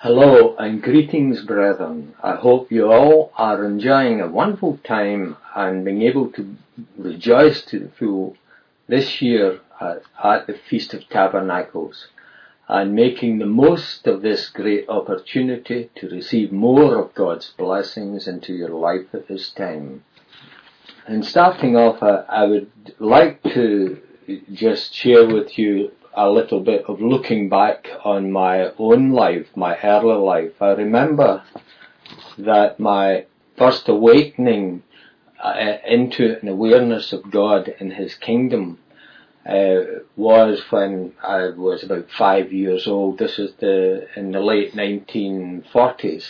Hello and greetings, brethren. I hope you all are enjoying a wonderful time and being able to rejoice to the full this year at the Feast of Tabernacles and making the most of this great opportunity to receive more of God's blessings into your life at this time. And starting off, I would like to just share with you a little bit of looking back on my own life, my early life. I remember that my first awakening into an awareness of God and His kingdom was when I was about 5 years old. This is in the late 1940s.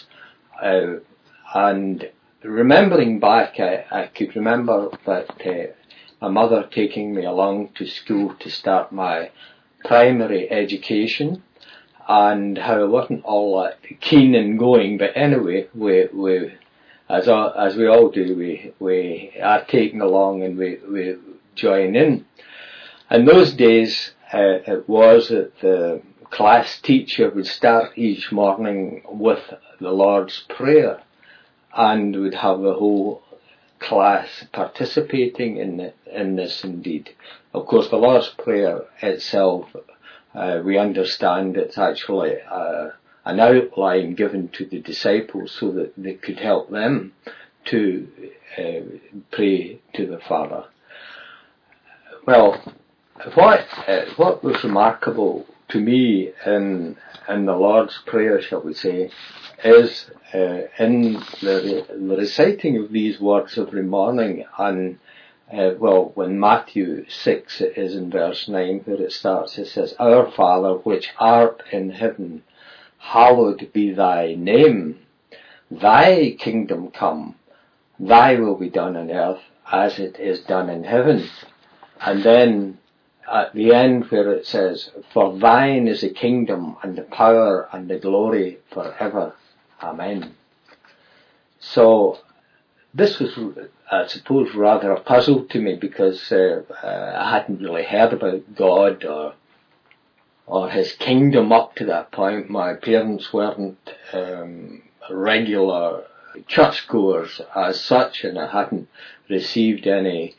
And remembering back, I could remember that my mother taking me along to school to start my primary education, and how I wasn't all that keen in going, but anyway, we as we all do, we are taken along and we join in. In those days, it was that the class teacher would start each morning with the Lord's Prayer, and would have the whole class participating in this indeed. Of course, the Lord's Prayer itself, we understand it's actually an outline given to the disciples so that they could help them to pray to the Father. Well, what was remarkable to me in the Lord's Prayer, shall we say, is in the reciting of these words every morning, and when Matthew 6 is in verse 9 where it starts, it says, "Our Father which art in heaven, hallowed be thy name. Thy kingdom come, thy will be done on earth as it is done in heaven." And then at the end where it says, "For thine is the kingdom and the power and the glory forever. Amen." So this was, I suppose, rather a puzzle to me, because I hadn't really heard about God or His kingdom up to that point. My parents weren't regular churchgoers as such, and I hadn't received any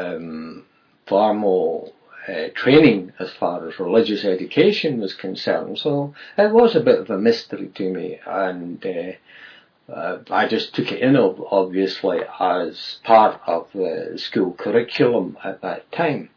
formal training as far as religious education was concerned. So it was a bit of a mystery to me, and I just took it in, obviously, as part of the school curriculum at that time.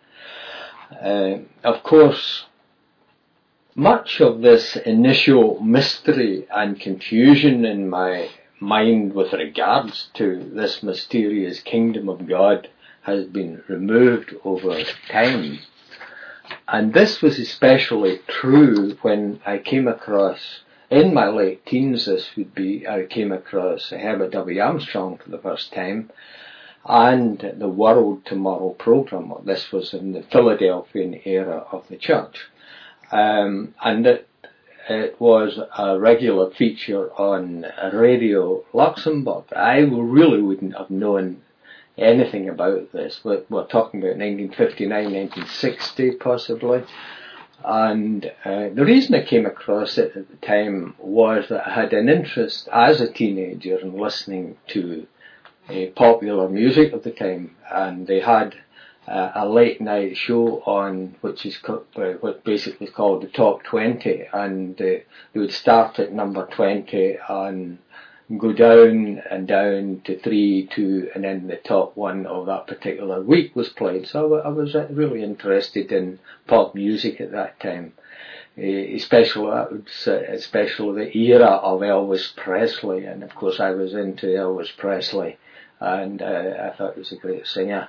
Of course, much of this initial mystery and confusion in my mind with regards to this mysterious kingdom of God has been removed over time. And this was especially true when I came across, in my late teens I came across Herbert W. Armstrong for the first time, and the World Tomorrow program. This was in the Philadelphian era of the church. And it was a regular feature on Radio Luxembourg. I really wouldn't have known anything about this. We're talking about 1959, 1960 possibly. And the reason I came across it at the time was that I had an interest as a teenager in listening to popular music of the time, and they had a late night show on which is what basically is called the Top 20, and they would start at number 20 and go down and down to 3, 2, and then the top one of that particular week was played. So I was really interested in pop music at that time, especially the era of Elvis Presley, and of course I was into Elvis Presley, and I thought he was a great singer.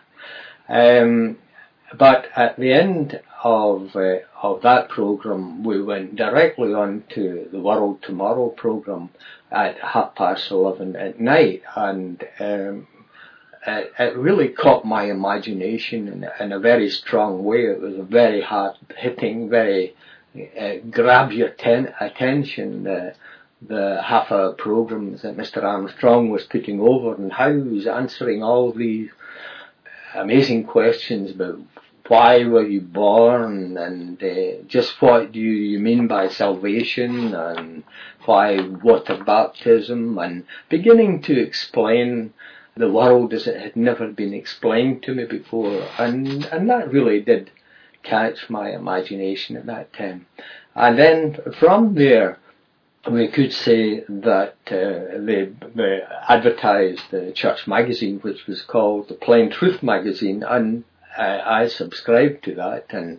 But at the end of that program, we went directly on to the World Tomorrow program at 11:30 at night, and it really caught my imagination in a very strong way. It was a very hard-hitting, very grab your attention. The half-hour programs that Mr. Armstrong was putting over, and how he was answering all these amazing questions about why were you born, and just what do you mean by salvation, and why water baptism, and beginning to explain the world as it had never been explained to me before, and that really did catch my imagination at that time. And then from there, we could say that they advertised the church magazine, which was called the Plain Truth magazine, and I subscribed to that, and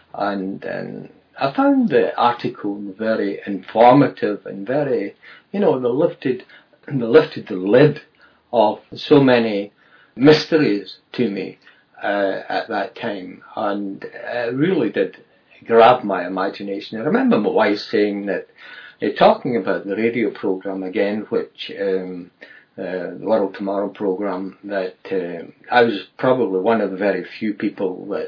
I found the article very informative and very, they lifted the lid of so many mysteries to me at that time, and it really did grab my imagination. I remember my wife saying that, talking about the radio program again, which the World Tomorrow program, that I was probably one of the very few people that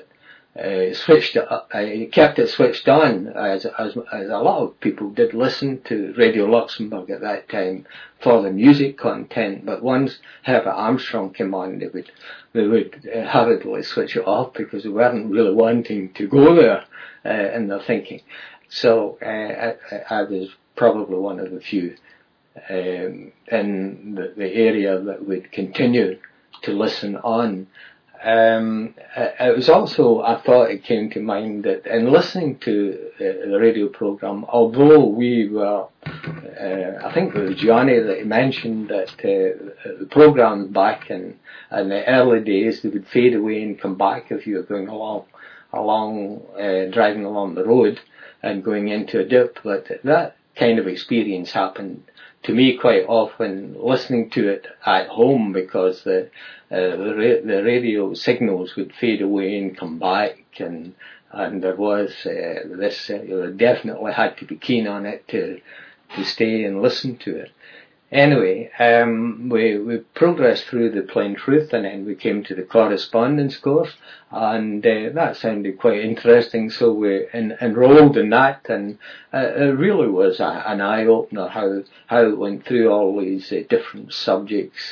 kept it switched on, as a lot of people did listen to Radio Luxembourg at that time for the music content. But once Herbert Armstrong came on, they would hurriedly switch it off because they weren't really wanting to go there in their thinking. So I was probably one of the few in the area that would continue to listen on. It was also, I thought it came to mind that in listening to the radio program, although we were, I think it was Johnny that mentioned that the program back in the early days, they would fade away and come back if you were going along driving along the road and going into a dip. But that kind of experience happened to me quite often listening to it at home, because the radio signals would fade away and come back, and there was this, you definitely had to be keen on it to stay and listen to it. Anyway, we progressed through the Plain Truth, and then we came to the correspondence course, and that sounded quite interesting, so we enrolled in that, and it really was an eye-opener how it went through all these different subjects,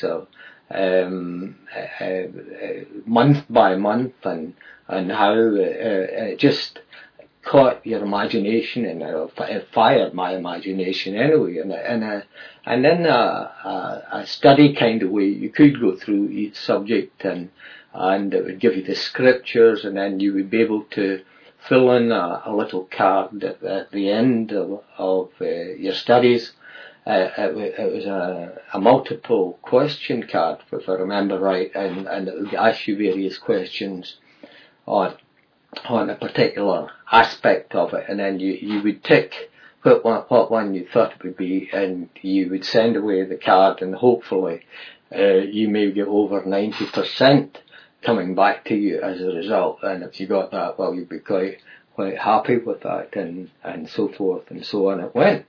month by month, and how it just caught your imagination, and it fired my imagination anyway, and then a study kind of way. You could go through each subject, and it would give you the scriptures, and then you would be able to fill in a little card at the end of your studies. It was a multiple question card, if I remember right, and it would ask you various questions on a particular aspect of it, and then you would tick what one you thought it would be, and you would send away the card, and hopefully you may get over 90% coming back to you as a result. And if you got that, well, you'd be quite happy with that, and so forth and so on it went.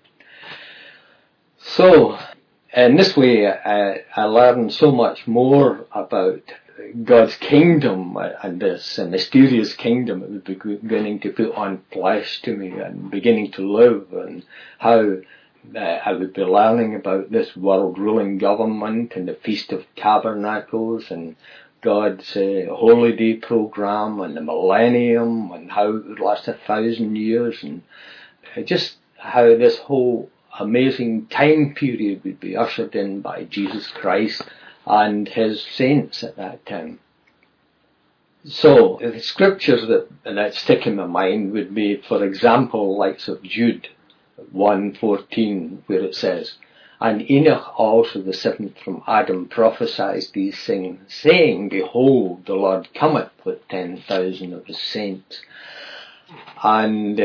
So in this way I learned so much more about God's kingdom, and this mysterious kingdom it was beginning to put on flesh to me and beginning to live, and how I would be learning about this world ruling government and the Feast of Tabernacles and God's Holy Day program and the millennium, and how it would last 1,000 years, and just how this whole amazing time period would be ushered in by Jesus Christ and his saints at that time. So the scriptures that stick in my mind would be, for example, likes of Jude 1:14, where it says, "And Enoch also the seventh from Adam prophesied these things, saying, Behold, the Lord cometh with 10,000 of his saints." And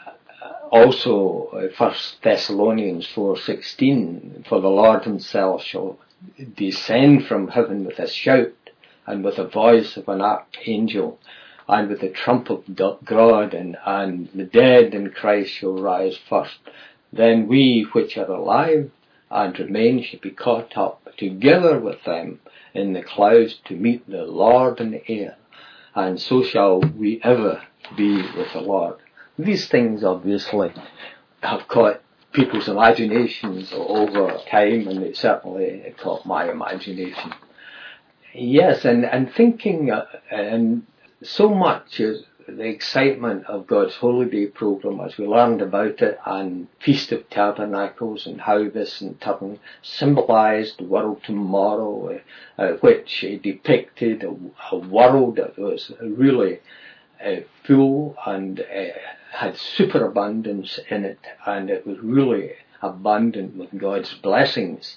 also 1 Thessalonians 4:16, "For the Lord himself shall descend from heaven with a shout, and with the voice of an archangel, and with the trump of God, and the dead in Christ shall rise first. Then we which are alive and remain shall be caught up together with them in the clouds to meet the Lord in the air, and so shall we ever be with the Lord." These things obviously have caught people's imaginations over time, and it certainly caught my imagination. Yes, and thinking and so much as the excitement of God's Holy Day program as we learned about it, and Feast of Tabernacles, and how this in turn symbolised the world tomorrow, which depicted a world that was really full and had superabundance in it, and it was really abundant with God's blessings.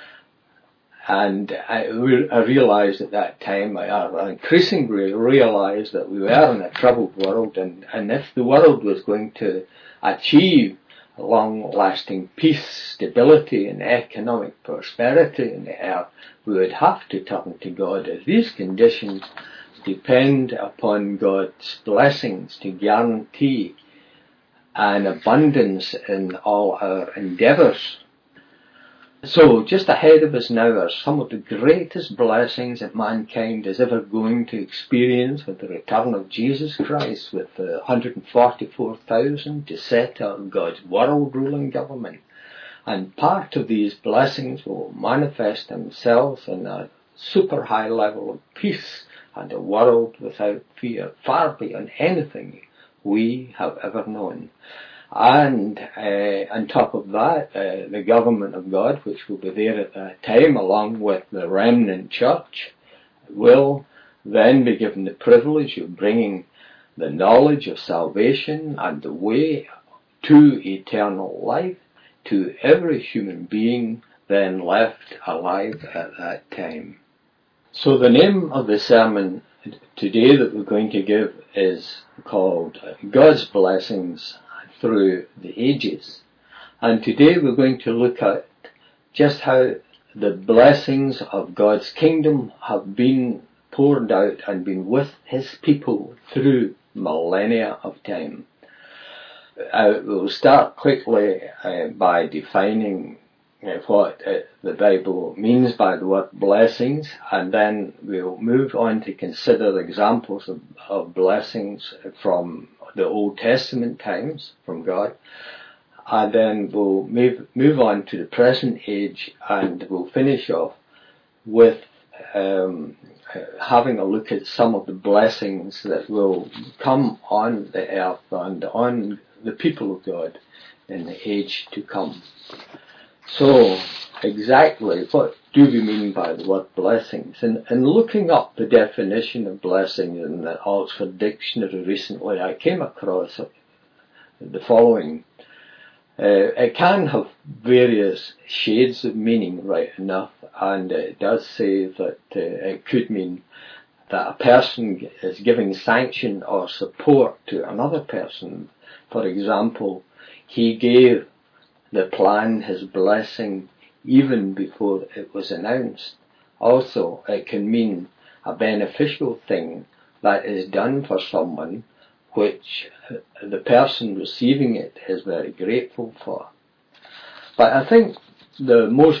And I realised at that time, I increasingly realised that we were in a troubled world, and if the world was going to achieve long-lasting peace, stability and economic prosperity in the earth, we would have to turn to God, as these conditions depend upon God's blessings to guarantee an abundance in all our endeavours. So, just ahead of us now are some of the greatest blessings that mankind is ever going to experience with the return of Jesus Christ, with the 144,000 to set up God's world-ruling government. And part of these blessings will manifest themselves in a super high level of peace and a world without fear, far beyond anything we have ever known. And on top of that, the government of God, which will be there at that time, along with the remnant church, will then be given the privilege of bringing the knowledge of salvation and the way to eternal life to every human being then left alive at that time. So the name of the sermon today that we're going to give is called God's Blessings Through the Ages. And today we're going to look at just how the blessings of God's kingdom have been poured out and been with His people through millennia of time. We'll start quickly by defining what the Bible means by the word blessings, and then we'll move on to consider examples of blessings from the Old Testament times from God, and then we'll move on to the present age, and we'll finish off with having a look at some of the blessings that will come on the earth and on the people of God in the age to come. So, exactly what do we mean by the word blessings? And looking up the definition of blessing in the Oxford Dictionary recently, I came across the following. It can have various shades of meaning, right enough, and it does say that it could mean that a person is giving sanction or support to another person. For example, he gave the plan his blessing even before it was announced. Also, it can mean a beneficial thing that is done for someone which the person receiving it is very grateful for. But I think the most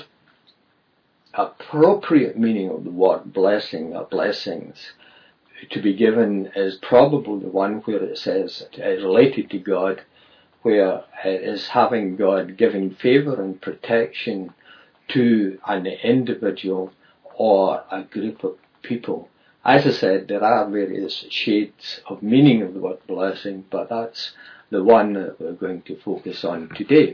appropriate meaning of the word blessing or blessings to be given is probably the one where it says it is related to God, where it is having God giving favour and protection to an individual or a group of people. As I said, there are various shades of meaning of the word blessing, but that's the one that we're going to focus on today.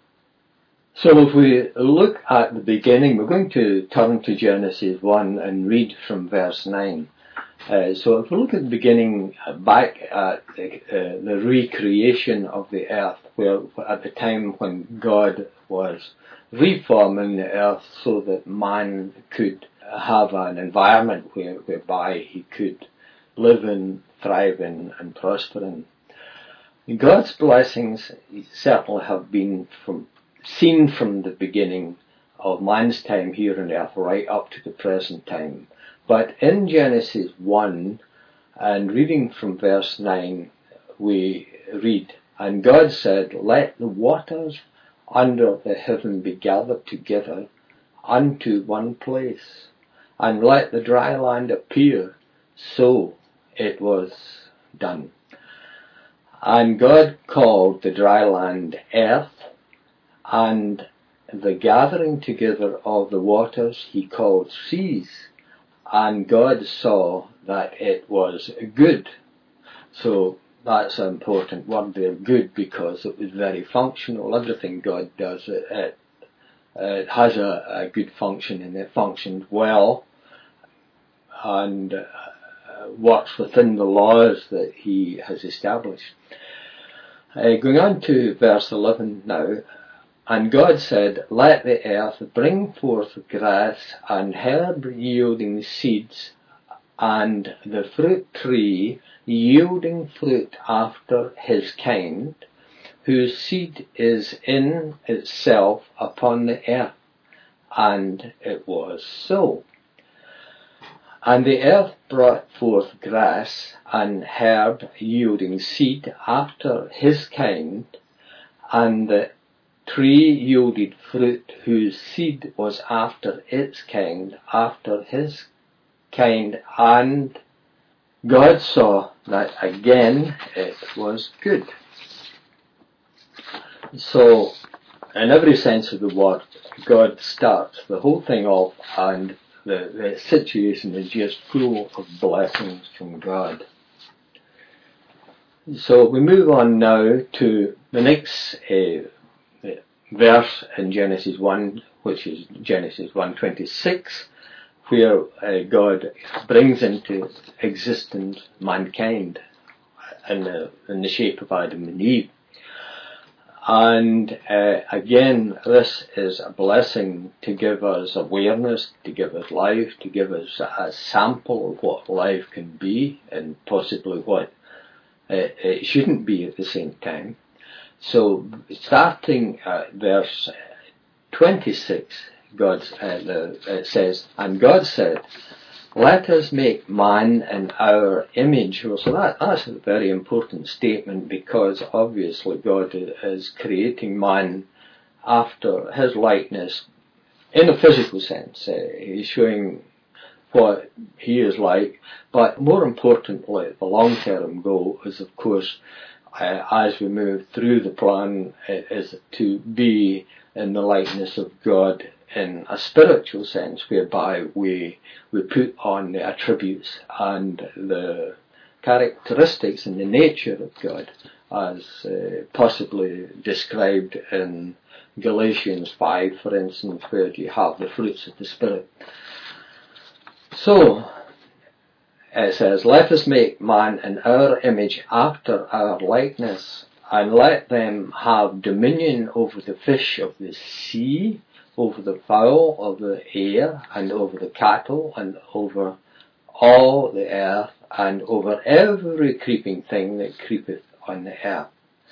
So if we look at the beginning, we're going to turn to Genesis 1 and read from verse 9. So if we look at the beginning, back at the recreation of the earth, where at the time when God was reforming the earth so that man could have an environment whereby he could live in, thrive in, and prosper in. God's blessings certainly have been seen from the beginning of man's time here on earth right up to the present time. But in Genesis 1, and reading from verse 9, we read, "And God said, Let the waters under the heaven be gathered together unto one place, and let the dry land appear. So it was done. And God called the dry land earth, and the gathering together of the waters he called seas. and God saw that it was good. So that's an important word there, good, because it was very functional. Everything God does, it has a good function, and it functions well and works within the laws that he has established. Going on to verse 11 now. And God said, let the earth bring forth grass and herb yielding seeds, and the fruit tree yielding fruit after his kind, whose seed is in itself upon the earth. And it was so. And the earth brought forth grass and herb yielding seed after his kind, and the tree yielded fruit whose seed was after its kind, after his kind, and God saw that again it was good. So, in every sense of the word, God starts the whole thing off, and the situation is just full of blessings from God. So we move on now to the next verse in Genesis 1, which is Genesis 1:26, where God brings into existence mankind in the shape of Adam and Eve. And again, this is a blessing to give us awareness, to give us life, to give us a sample of what life can be, and possibly what it shouldn't be at the same time. So, starting at verse 26, it says, and God said, let us make man in our image. So that's a very important statement, because obviously God is creating man after his likeness in a physical sense. He's showing what he is like, but more importantly, the long-term goal is, of course, as we move through the plan, is to be in the likeness of God in a spiritual sense, whereby we put on the attributes and the characteristics and the nature of God, as possibly described in Galatians 5, for instance, where you have the fruits of the Spirit. So, it says, let us make man in our image after our likeness, and let them have dominion over the fish of the sea, over the fowl of the air, and over the cattle, and over all the earth, and over every creeping thing that creepeth on the earth.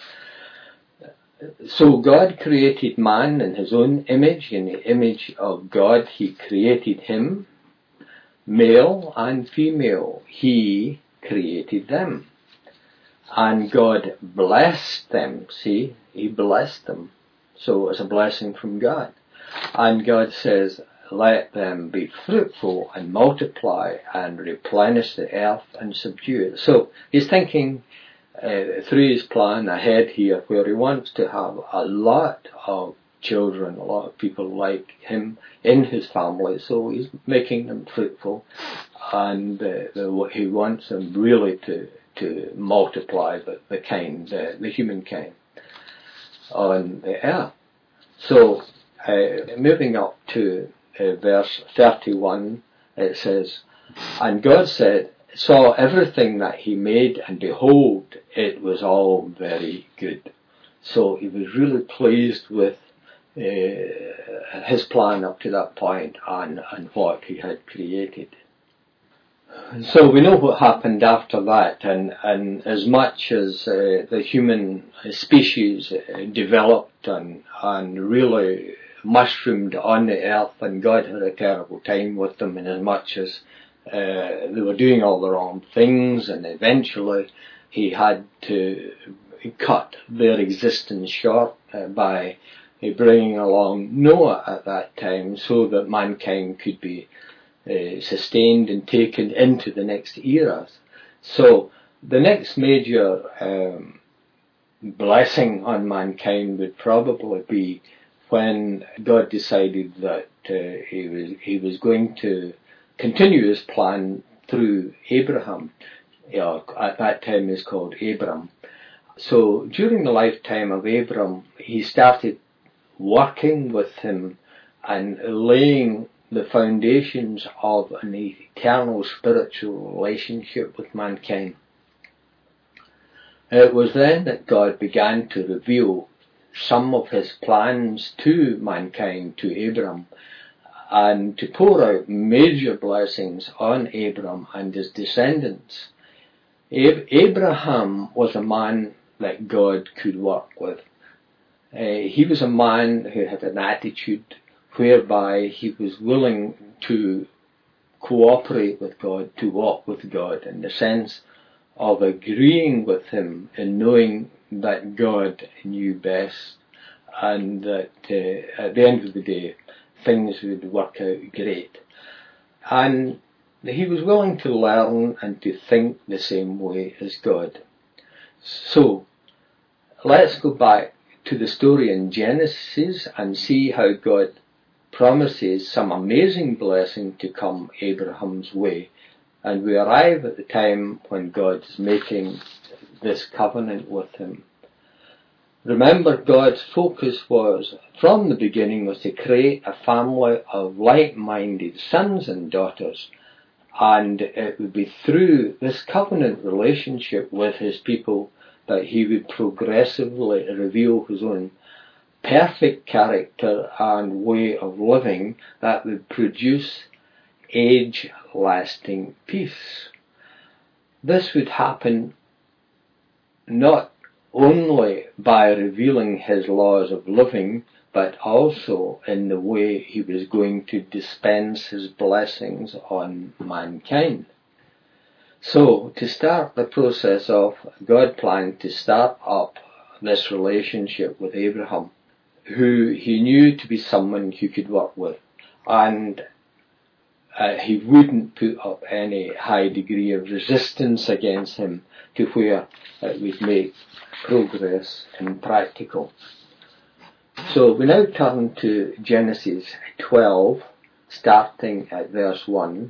So God created man in his own image. In the image of God he created him. Male and female, he created them. And God blessed them. See, he blessed them. So it's a blessing from God. And God says, let them be fruitful and multiply and replenish the earth and subdue it. So he's thinking through his plan ahead here, where he wants to have a lot of children, a lot of people like him in his family, so he's making them fruitful, and he wants them really to multiply the kind, the humankind on the earth. So, moving up to verse 31, it says, and God saw everything that he made, and behold, it was all very good. So he was really pleased with his plan up to that point and what he had created. So we know what happened after that, and as much as the human species developed and really mushroomed on the earth, and God had a terrible time with them, and as much as they were doing all the wrong things, and eventually he had to cut their existence short by bringing along Noah at that time, so that mankind could be sustained and taken into the next eras. So the next major blessing on mankind would probably be when God decided that he was going to continue his plan through Abraham. At that time is called Abram. So during the lifetime of Abram, he started working with him and laying the foundations of an eternal spiritual relationship with mankind. It was then that God began to reveal some of his plans to mankind, to Abram, and to pour out major blessings on Abram and his descendants. Abraham was a man that God could work with. He was a man who had an attitude whereby he was willing to cooperate with God, to walk with God, in the sense of agreeing with him and knowing that God knew best, and that at the end of the day things would work out great. And he was willing to learn and to think the same way as God. So let's go back to the story in Genesis and see how God promises some amazing blessing to come Abraham's way. And we arrive at the time when God is making this covenant with him. Remember, God's focus was, from the beginning, was to create a family of like-minded sons and daughters. And it would be through this covenant relationship with his people that he would progressively reveal his own perfect character and way of living that would produce age-lasting peace. This would happen not only by revealing his laws of living, but also in the way he was going to dispense his blessings on mankind. So, to start the process off, God planned to start up this relationship with Abraham, who he knew to be someone he could work with, and he wouldn't put up any high degree of resistance against him to where it would make progress impractical. So we now turn to Genesis 12, starting at verse 1.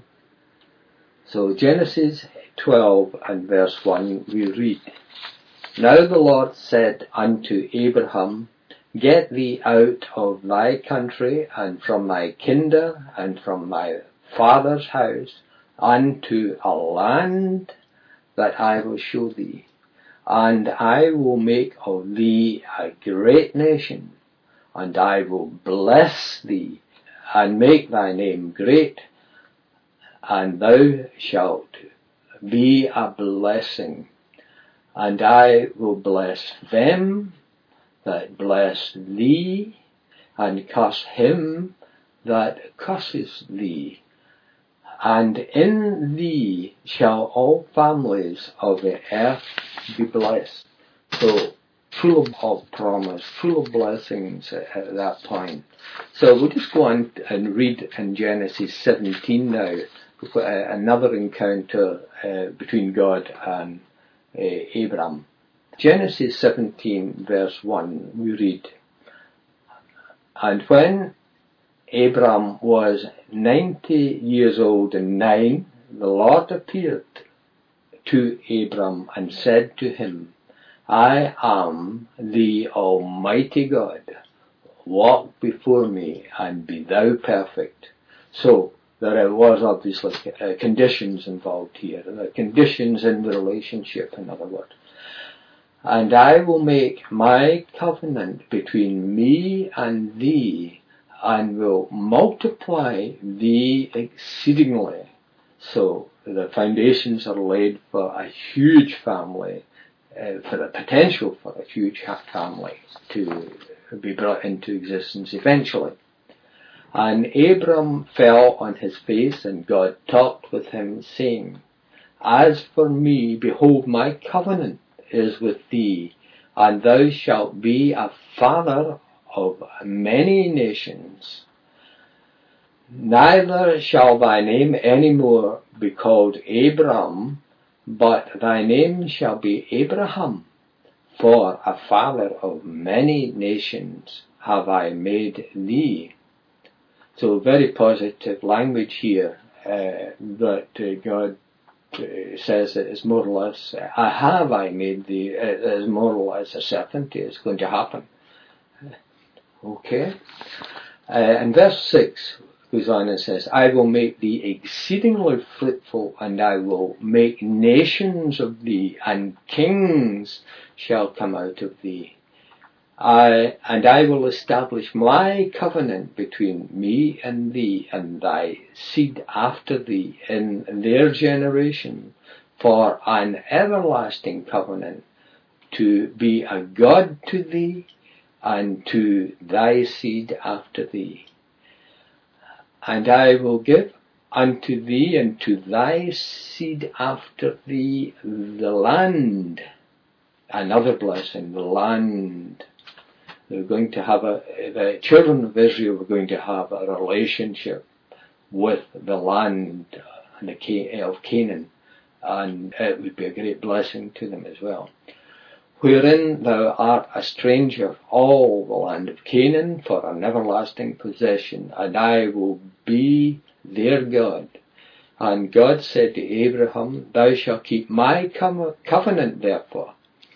So Genesis 12 and verse 1, we read, Now the Lord said unto Abraham, Get thee out of thy country, and from thy kindred, and from thy father's house, unto a land that I will show thee. And I will make of thee a great nation, and I will bless thee, and make thy name great, and thou shalt be a blessing. And I will bless them that bless thee, and curse him that curses thee. And in thee shall all families of the earth be blessed. So, full of promise, full of blessings at that point. So we'll just go on and read in Genesis 17 now, another encounter between God and Abram. Genesis 17 verse 1, we read, And when Abram was 90 years old and 9, the Lord appeared to Abram and said to him, I am the Almighty God. Walk before me and be thou perfect. So there was obviously conditions involved here, conditions in the relationship, in other words. And I will make my covenant between me and thee, and will multiply thee exceedingly. So the foundations are laid for a huge family, for the potential for a huge family to be brought into existence eventually. And Abram fell on his face, and God talked with him, saying, As for me, behold, my covenant is with thee, and thou shalt be a father of many nations. Neither shall thy name any more be called Abram, but thy name shall be Abraham, for a father of many nations have I made thee. So very positive language here that God says it is more or less, I made thee as more or less a certainty it's going to happen. Okay? And verse 6 goes on and says, I will make thee exceedingly fruitful, and I will make nations of thee, and kings shall come out of thee. And I will establish my covenant between me and thee and thy seed after thee in their generation for an everlasting covenant, to be a God to thee and to thy seed after thee. And I will give unto thee and to thy seed after thee the land. Another blessing, the land. They're going to have the children of Israel were going to have a relationship with the land of Canaan, and it would be a great blessing to them as well. Wherein thou art a stranger, all the land of Canaan, for an everlasting possession, and I will be their God. And God said to Abraham, Thou shalt keep my covenant therefore,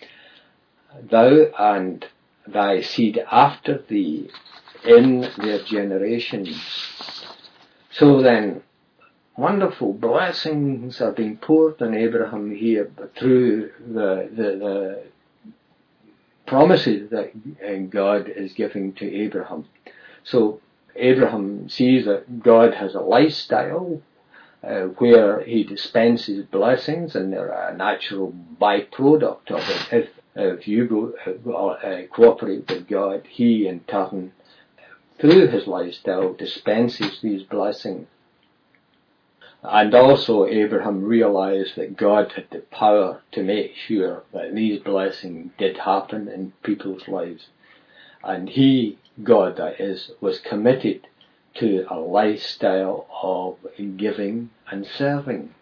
thou and thy seed after thee in their generations. So then, wonderful blessings are being poured on Abraham here through the promises that God is giving to Abraham. So Abraham sees that God has a lifestyle where he dispenses blessings, and they're a natural byproduct of it. If you cooperate with God, he in turn, through his lifestyle, dispenses these blessings. And also Abraham realized that God had the power to make sure that these blessings did happen in people's lives. And he, God that is, was committed to a lifestyle of giving and serving.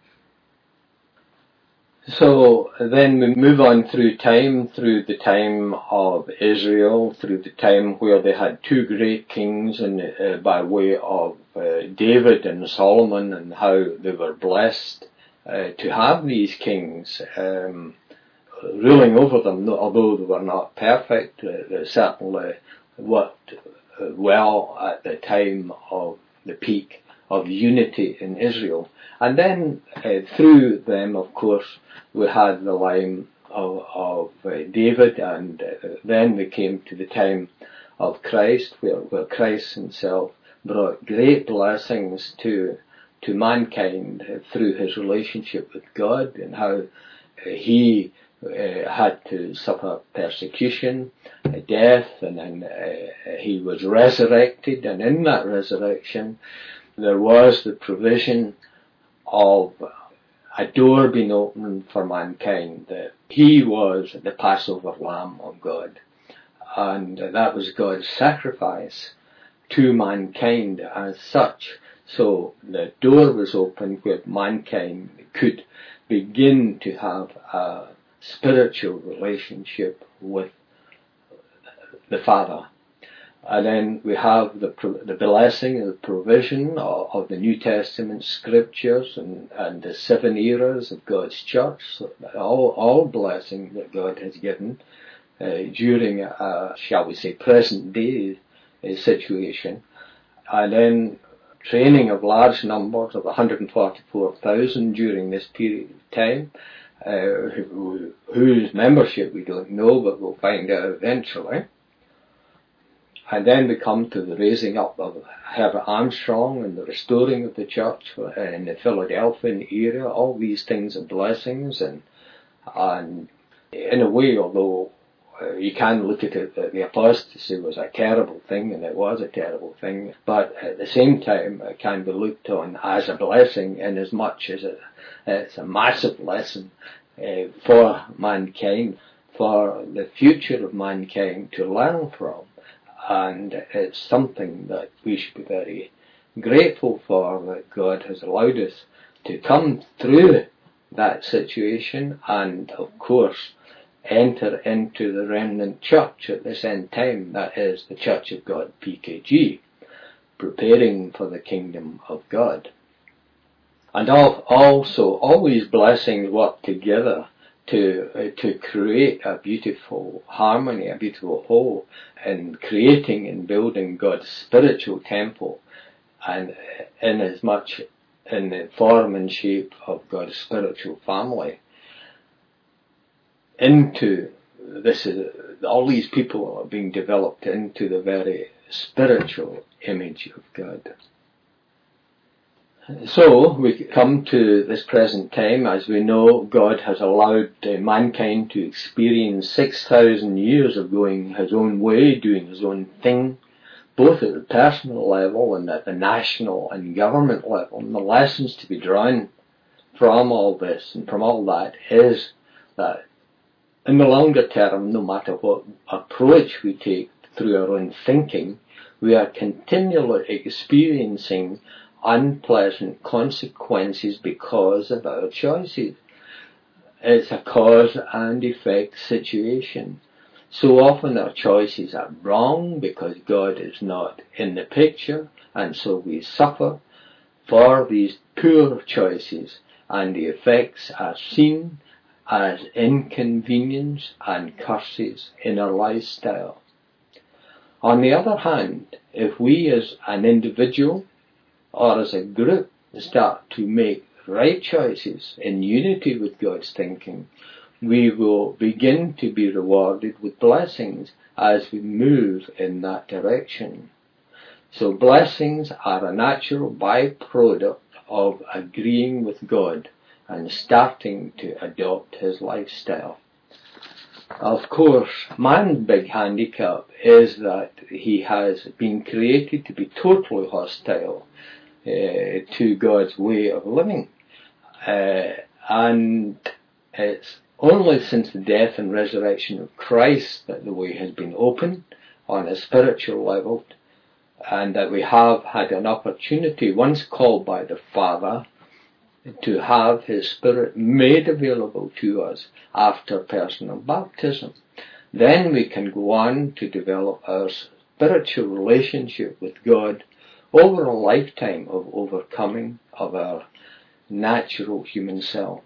So then we move on through the time of Israel, through the time where they had two great kings by way of David and Solomon, and how they were blessed to have these kings ruling over them. Although they were not perfect, they certainly worked well at the time of the peak of unity in Israel. And then through them, of course, we had the line of David, and then we came to the time of Christ, where Christ himself brought great blessings to mankind through his relationship with God, and how he had to suffer persecution, death, and then he was resurrected, and in that resurrection there was the provision of a door being opened for mankind, that he was the Passover Lamb of God, and that was God's sacrifice to mankind as such. So the door was opened where mankind could begin to have a spiritual relationship with the Father. And then we have the blessing and the provision of the New Testament scriptures and the 7 eras of God's church, so all blessing that God has given during a, shall we say, present day situation. And then training of large numbers of 144,000 during this period of time, whose membership we don't know, but we'll find out eventually. And then we come to the raising up of Herbert Armstrong and the restoring of the church in the Philadelphian era. All these things are blessings, and in a way, although you can look at it that the apostasy was a terrible thing, and it was a terrible thing, but at the same time it can be looked on as a blessing, in as much as it's a massive lesson for mankind, for the future of mankind to learn from. And it's something that we should be very grateful for, that God has allowed us to come through that situation and, of course, enter into the remnant church at this end time, that is the Church of God, PKG, preparing for the kingdom of God. And also, all these blessings work together to create a beautiful harmony, a beautiful whole, in creating and building God's spiritual temple, and in as much in the form and shape of God's spiritual family. All these people are being developed into the very spiritual image of God. So we come to this present time. As we know, God has allowed mankind to experience 6,000 years of going his own way, doing his own thing, both at the personal level and at the national and government level. And the lessons to be drawn from all this and from all that is that in the longer term, no matter what approach we take through our own thinking, we are continually experiencing unpleasant consequences because of our choices. It's a cause and effect situation. So often our choices are wrong because God is not in the picture, and so we suffer for these poor choices, and the effects are seen as inconvenience and curses in our lifestyle. On the other hand, if we as an individual or as a group start to make right choices in unity with God's thinking, we will begin to be rewarded with blessings as we move in that direction. So blessings are a natural byproduct of agreeing with God and starting to adopt his lifestyle. Of course, man's big handicap is that he has been created to be totally hostile to God's way of living. And it's only since the death and resurrection of Christ that the way has been opened on a spiritual level, and that we have had an opportunity, once called by the Father, to have his Spirit made available to us after personal baptism. Then we can go on to develop our spiritual relationship with God over a lifetime of overcoming of our natural human self.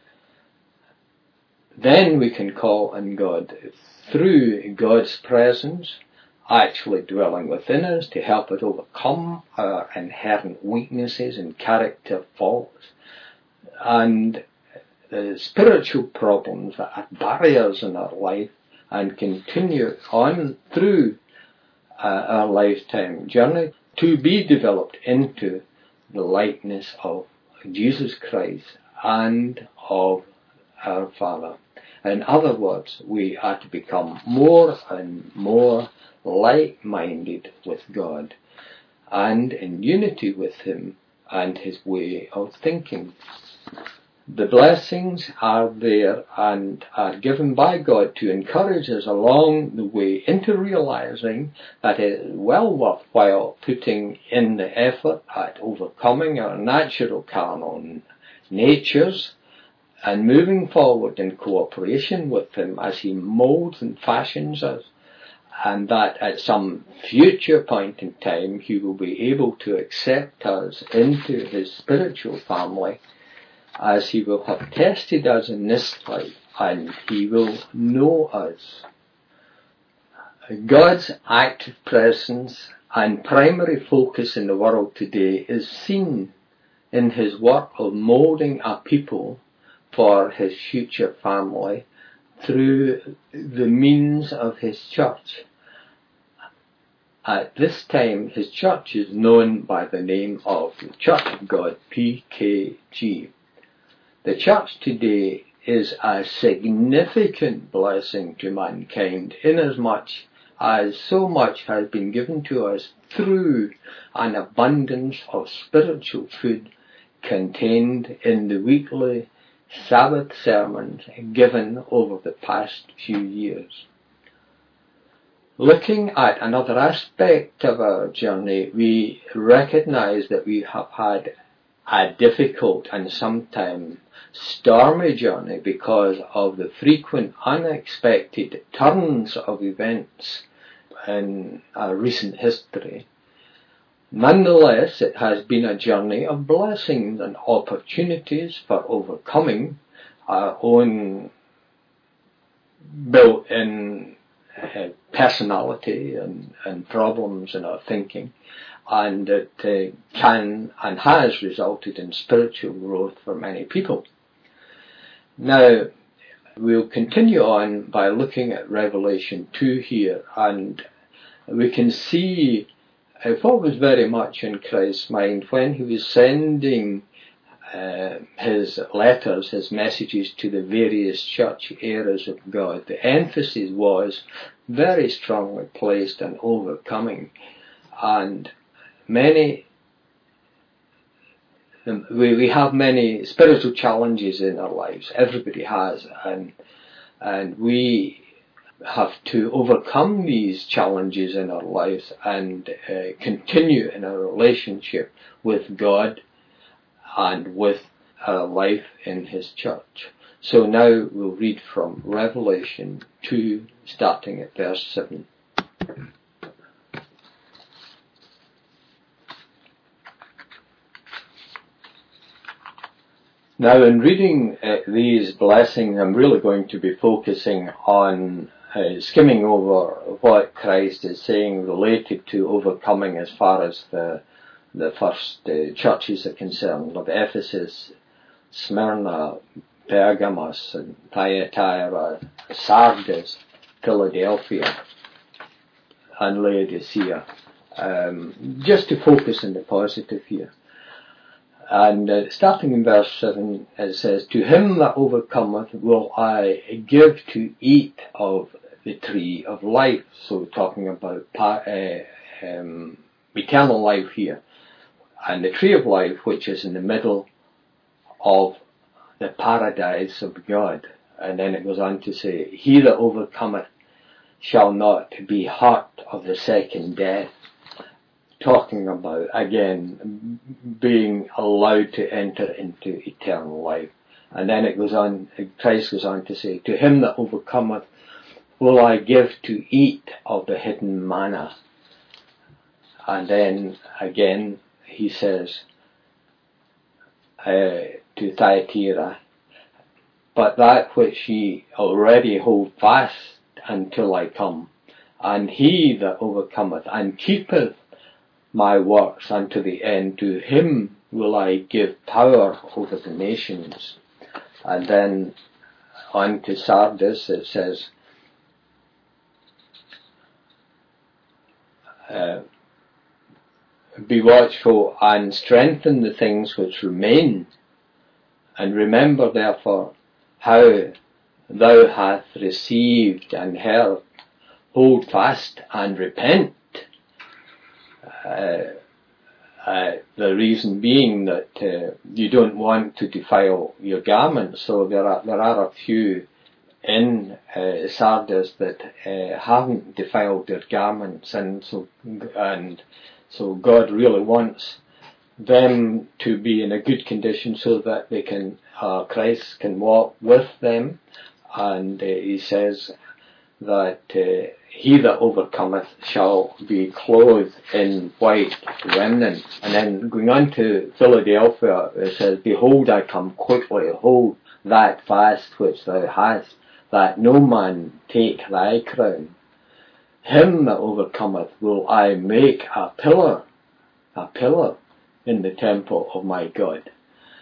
Then we can call on God through God's presence, actually dwelling within us to help us overcome our inherent weaknesses and character faults, and the spiritual problems that are barriers in our life and continue on through our lifetime journey to be developed into the likeness of Jesus Christ and of our Father. In other words, we are to become more and more like-minded with God and in unity with him and his way of thinking. The blessings are there and are given by God to encourage us along the way into realizing that it is well worthwhile putting in the effort at overcoming our natural carnal natures and moving forward in cooperation with him as he molds and fashions us, and that at some future point in time he will be able to accept us into his spiritual family, as he will have tested us in this life and he will know us. God's active presence and primary focus in the world today is seen in his work of moulding a people for his future family through the means of his church. At this time, his church is known by the name of the Church of God, PKG. The church today is a significant blessing to mankind, inasmuch as so much has been given to us through an abundance of spiritual food contained in the weekly Sabbath sermons given over the past few years. Looking at another aspect of our journey, we recognize that we have had a difficult and sometimes stormy journey because of the frequent unexpected turns of events in our recent history. Nonetheless, it has been a journey of blessings and opportunities for overcoming our own built-in personality and problems in our thinking, and it can and has resulted in spiritual growth for many people. Now, we'll continue on by looking at Revelation 2 here, and we can see what was very much in Christ's mind when he was sending his letters, his messages to the various church areas of God. The emphasis was very strongly placed on overcoming, and we have many spiritual challenges in our lives. Everybody has, and we have to overcome these challenges in our lives and continue in our relationship with God and with our life in His church. So now we'll read from Revelation 2, starting at verse 7. Now, in reading these blessings, I'm really going to be focusing on skimming over what Christ is saying related to overcoming as far as the first churches are concerned, of Ephesus, Smyrna, Pergamos, and Thyatira, Sardis, Philadelphia, and Laodicea. Just to focus on the positive here. And starting in verse 7, it says, "To him that overcometh will I give to eat of the tree of life." So talking about eternal life here. And the tree of life, which is in the middle of the paradise of God. And then it goes on to say, "He that overcometh shall not be hurt of the second death." Talking about, again, being allowed to enter into eternal life. And then it goes on, Christ goes on to say, "To him that overcometh will I give to eat of the hidden manna." And then again he says to Thyatira, "But that which ye already hold fast until I come, and he that overcometh and keepeth my works unto the end, to him will I give power over the nations." And then on to Sardis, it says, "Be watchful and strengthen the things which remain, and remember therefore how thou hast received and heard. Hold fast and repent." The reason being that you don't want to defile your garments. So there are a few in Sardis that haven't defiled their garments, and so God really wants them to be in a good condition so that they can Christ can walk with them. And he says that he that overcometh shall be clothed in white raiment. And then going on to Philadelphia, it says, "Behold, I come quickly, hold that fast which thou hast, that no man take thy crown. Him that overcometh will I make a pillar in the temple of my God.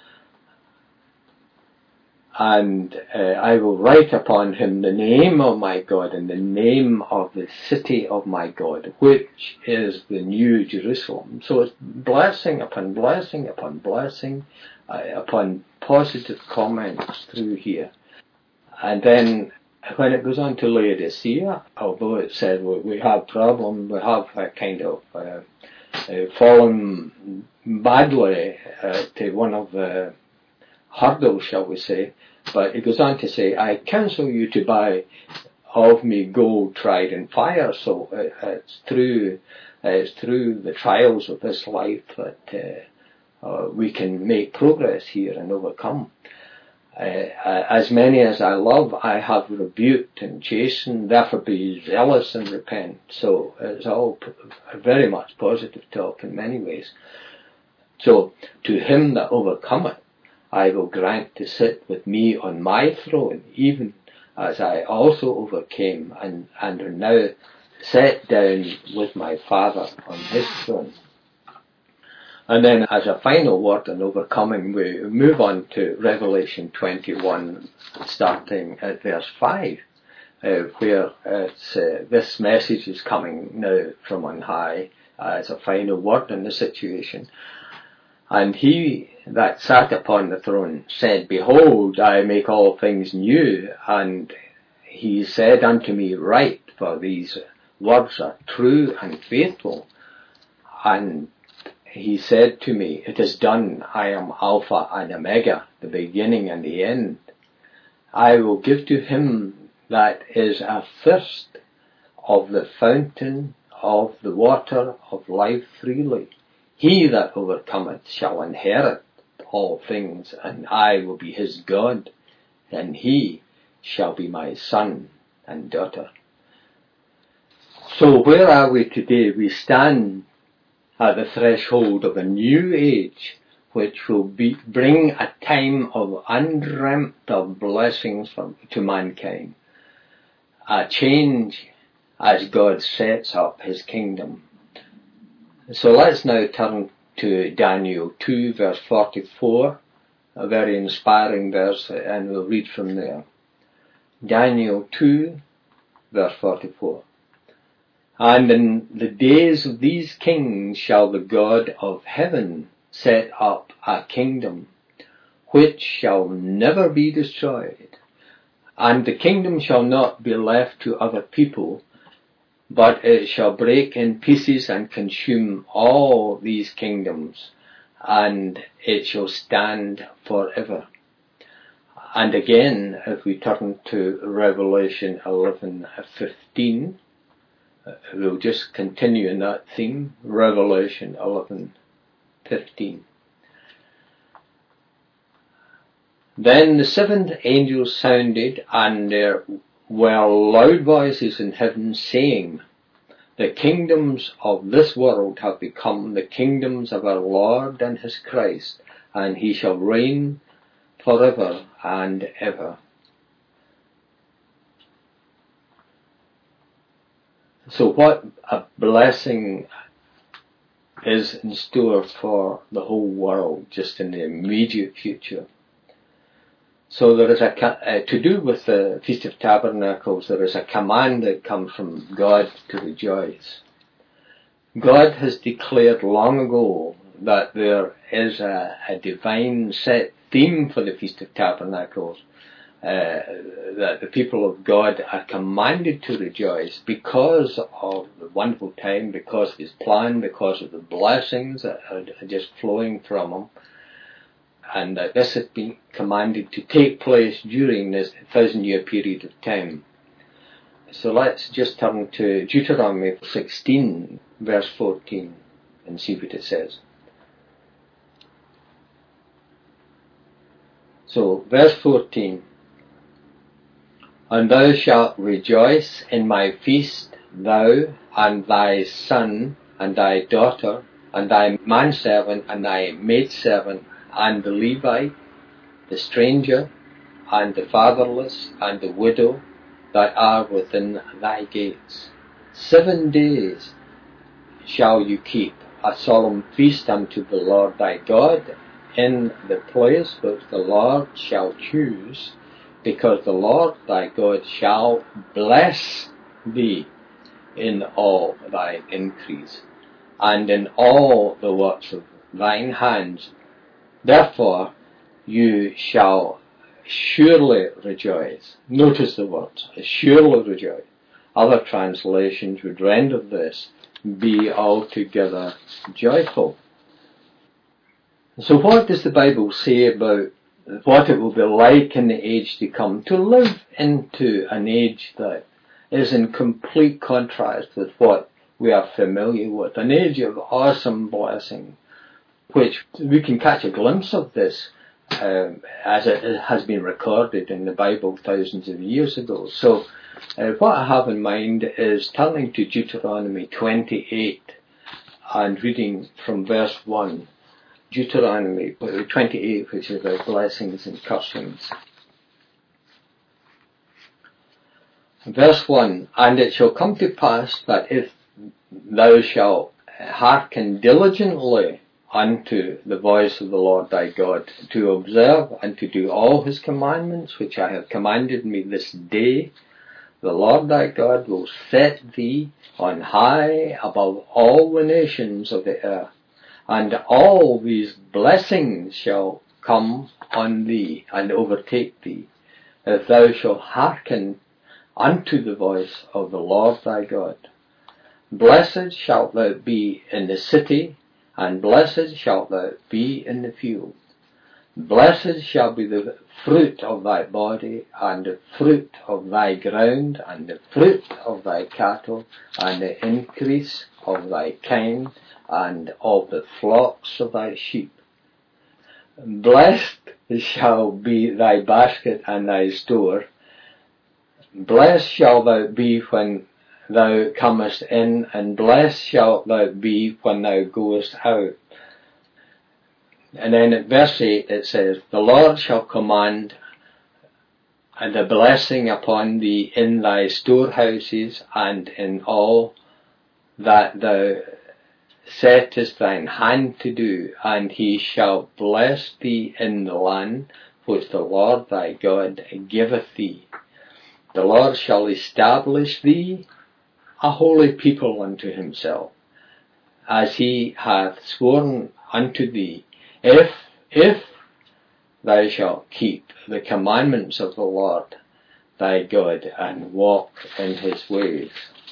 And I will write upon him the name of my God and the name of the city of my God, which is the New Jerusalem." So it's blessing upon blessing upon blessing upon positive comments through here. And then when it goes on to Laodicea, although it said we have problems, we have a kind of fallen badly to one of the hurdles, shall we say, but it goes on to say, "I counsel you to buy of me gold tried in fire." So it's through the trials of this life that we can make progress here and overcome. As many as I love, I have rebuked and chastened, therefore be zealous and repent. So it's all very much positive talk in many ways. So, to him that overcometh, I will grant to sit with me on my throne, even as I also overcame and am now set down with my Father on his throne. And then as a final word on overcoming, we move on to Revelation 21, starting at verse 5, where this message is coming now from on high as a final word in the situation. And he that sat upon the throne said, Behold, I make all things new. And he said unto me, Write, for these words are true and faithful. And he said to me, It is done. I am Alpha and Omega, the beginning and the end. I will give to him that is athirst of the fountain of the water of life freely. He that overcometh shall inherit all things, and I will be his God, and he shall be my son and daughter. So where are we today? We stand at the threshold of a new age, which will bring a time of undreamt of blessings to mankind. A change as God sets up his kingdom. So let's now turn to Daniel 2 verse 44, a very inspiring verse, and we'll read from there. Daniel 2 verse 44. And in the days of these kings shall the God of heaven set up a kingdom, which shall never be destroyed. And the kingdom shall not be left to other people, but it shall break in pieces and consume all these kingdoms, and it shall stand forever. And again, if we turn to Revelation 11:15, we'll just continue in that theme, Revelation 11:15. Then the seventh angel sounded, and there were loud voices in heaven saying, The kingdoms of this world have become the kingdoms of our Lord and his Christ, and he shall reign forever and ever. So what a blessing is in store for the whole world just in the immediate future. So there is to do with the Feast of Tabernacles, there is a command that comes from God to rejoice. God has declared long ago that there is a divine set theme for the Feast of Tabernacles, that the people of God are commanded to rejoice because of the wonderful time, because of his plan, because of the blessings that are just flowing from him. And that this has been commanded to take place during this 1,000-year period of time. So let's just turn to Deuteronomy 16, verse 14, and see what it says. So, verse 14. And thou shalt rejoice in my feast, thou and thy son and thy daughter and thy manservant and thy maidservant, and the Levite, the stranger, and the fatherless, and the widow that are within thy gates. 7 days shall you keep a solemn feast unto the Lord thy God in the place which the Lord shall choose, because the Lord thy God shall bless thee in all thy increase, and in all the works of thine hands. Therefore you shall surely rejoice. Notice the words, surely rejoice. Other translations would render this, be altogether joyful. So what does the Bible say about what it will be like in the age to come, to live into an age that is in complete contrast with what we are familiar with, an age of awesome blessing, which we can catch a glimpse of this as it has been recorded in the Bible thousands of years ago. So what I have in mind is turning to Deuteronomy 28 and reading from verse 1. Deuteronomy 28, which is about blessings and cursings. Verse 1, And it shall come to pass that if thou shalt hearken diligently unto the voice of the Lord thy God, to observe and to do all his commandments which I have commanded me this day, the Lord thy God will set thee on high above all the nations of the earth, and all these blessings shall come on thee and overtake thee, if thou shalt hearken unto the voice of the Lord thy God. Blessed shalt thou be in the city, and blessed shalt thou be in the field. Blessed shall be the fruit of thy body, and the fruit of thy ground, and the fruit of thy cattle, and the increase of thy kine, and of the flocks of thy sheep. Blessed shall be thy basket and thy store. Blessed shalt thou be when thou comest in, and blessed shalt thou be when thou goest out. And then at verse 8 it says, The Lord shall command the blessing upon thee in thy storehouses and in all that thou settest thine hand to do, and he shall bless thee in the land which the Lord thy God giveth thee. The Lord shall establish thee a holy people unto himself, as he hath sworn unto thee, if thou shalt keep the commandments of the Lord thy God and walk in his ways.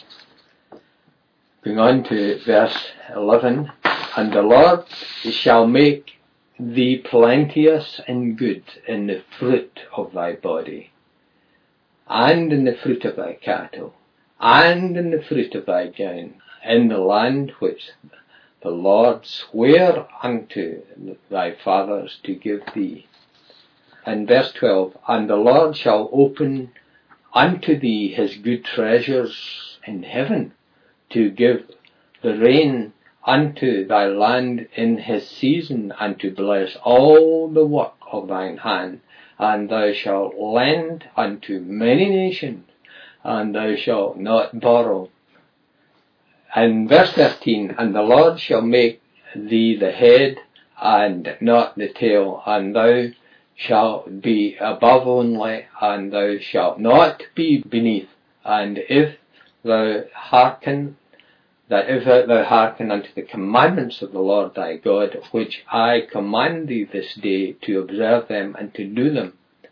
Going on to verse 11, And the Lord shall make thee plenteous and good in the fruit of thy body, and in the fruit of thy cattle, and in the fruit of thy ground, in the land which the Lord sware unto thy fathers to give thee. And verse 12, And the Lord shall open unto thee his good treasures in heaven, to give the rain unto thy land in his season, and to bless all the work of thine hand. And thou shalt lend unto many nations, and thou shalt not borrow. And verse 13, And the Lord shall make thee the head and not the tail, and thou shalt be above only, and thou shalt not be beneath. And if thou hearken unto the commandments of the Lord thy God, which I command thee this day, to observe them and to do them.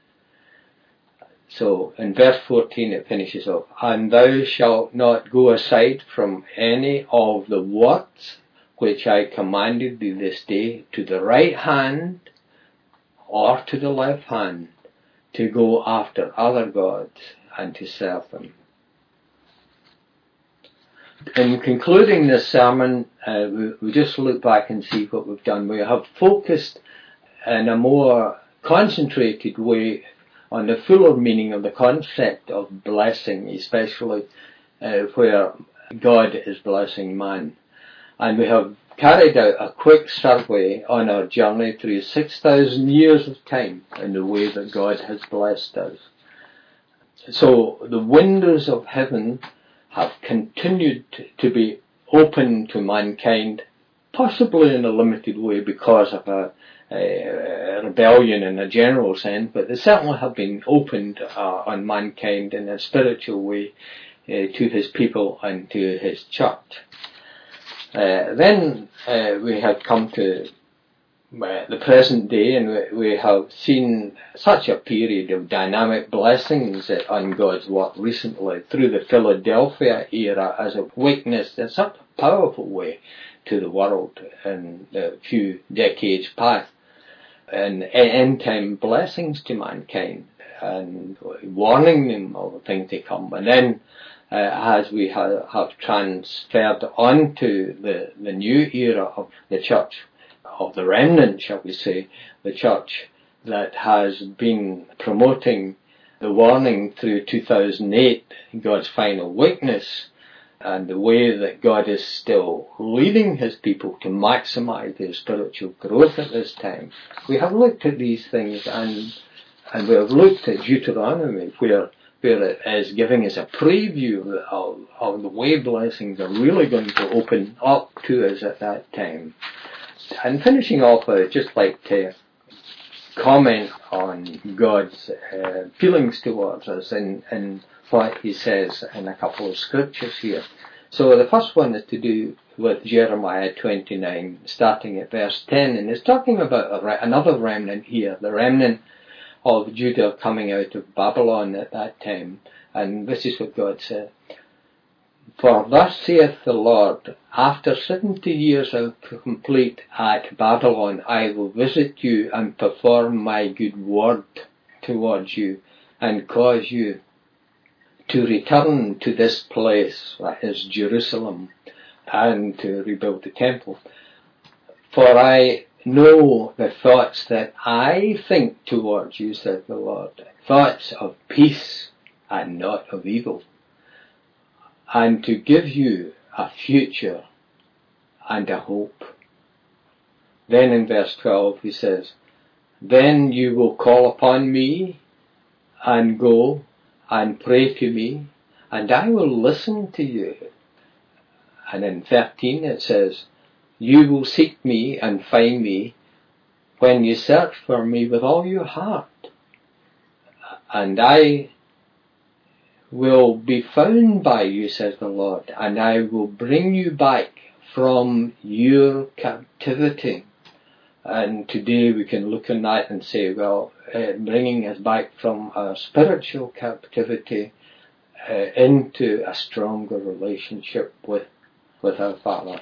So in verse 14 it finishes off, And thou shalt not go aside from any of the words which I commanded thee this day, to the right hand or to the left hand, to go after other gods and to serve them. In concluding this sermon, we just look back and see what we've done. We have focused in a more concentrated way on the fuller meaning of the concept of blessing, especially where God is blessing man. And we have carried out a quick survey on our journey through 6,000 years of time in the way that God has blessed us. So the windows of heaven have continued to be open to mankind, possibly in a limited way because of a rebellion in a general sense, but they certainly have been opened on mankind in a spiritual way to his people and to his church. Then we have come to the present day, and we have seen such a period of dynamic blessings on God's work recently through the Philadelphia era as a witness in such a powerful way to the world in the few decades past, and end-time blessings to mankind and warning them of the things to come. And then as we have transferred onto the new era of the church, of the remnant, shall we say, the church that has been promoting the warning through 2008, God's final weakness, and the way that God is still leading his people to maximize their spiritual growth at this time. We have looked at these things, and we have looked at Deuteronomy, where it is giving us a preview of the way blessings are really going to open up to us at that time. And finishing off, I'd just like to comment on God's feelings towards us in what he says in a couple of scriptures here. So the first one is to do with Jeremiah 29, starting at verse 10, and it's talking about another remnant here, the remnant of Judah coming out of Babylon at that time. And this is what God said. For thus saith the Lord, after 70 years of complete at Babylon, I will visit you and perform my good word towards you, and cause you to return to this place, that is Jerusalem, and to rebuild the temple. For I know the thoughts that I think towards you, said the Lord, thoughts of peace and not of evil, and to give you a future and a hope. Then in verse 12 he says, then you will call upon me and go and pray to me, and I will listen to you. And in 13 it says, you will seek me and find me when you search for me with all your heart. And I will be found by you, says the Lord, and I will bring you back from your captivity. And today we can look on that and say, well, bringing us back from our spiritual captivity into a stronger relationship with our Father.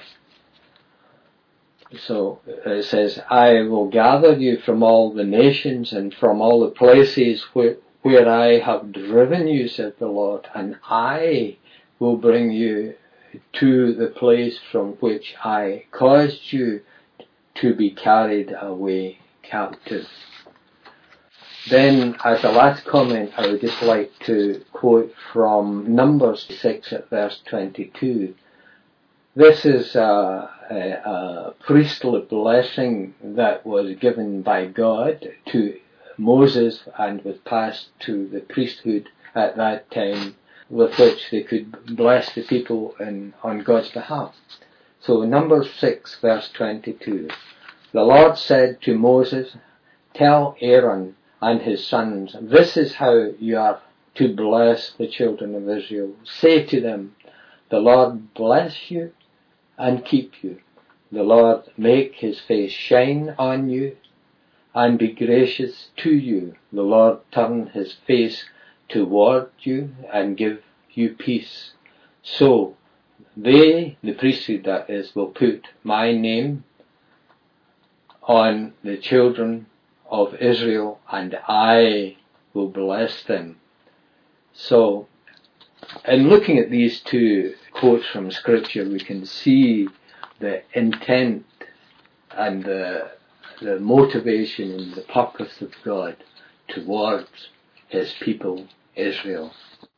So it says, I will gather you from all the nations and from all the places where I have driven you, said the Lord, and I will bring you to the place from which I caused you to be carried away captive. Then, as a last comment, I would just like to quote from Numbers 6 at verse 22. This is a priestly blessing that was given by God to Moses and was passed to the priesthood at that time, with which they could bless the people on God's behalf. So Numbers 6 verse 22. The Lord said to Moses, tell Aaron and his sons, this is how you are to bless the children of Israel. Say to them, the Lord bless you and keep you. The Lord make his face shine on you and be gracious to you. The Lord turn his face toward you and give you peace. So they, the priesthood that is, will put my name on the children of Israel, and I will bless them. So, in looking at these two quotes from Scripture, we can see the intent and the motivation and the purpose of God towards his people, Israel.